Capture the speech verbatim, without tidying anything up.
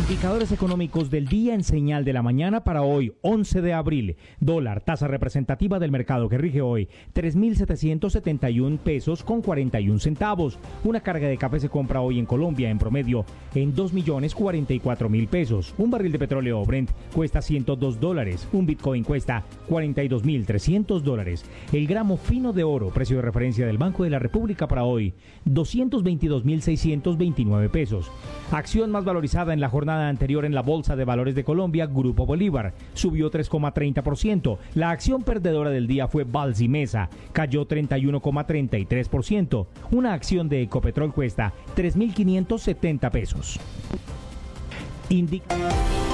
Indicadores económicos del día en señal de la mañana para hoy, once de abril. Dólar, tasa representativa del mercado que rige hoy, tres mil setecientos setenta y uno pesos con cuarenta y uno centavos. Una carga de café se compra hoy en Colombia en promedio en dos millones cuarenta y cuatro mil pesos. Un barril de petróleo Brent cuesta ciento dos dólares. Un Bitcoin cuesta cuarenta y dos mil trescientos dólares. El gramo fino de oro, precio de referencia del Banco de la República para hoy, doscientos veintidós mil seiscientos veintinueve pesos. Acción más valorizada en la jornada anterior en la Bolsa de Valores de Colombia, Grupo Bolívar, subió tres coma treinta por ciento. La acción perdedora del día fue Balsimesa, cayó treinta y uno coma treinta y tres por ciento. Una acción de Ecopetrol cuesta tres mil quinientos setenta pesos. Indica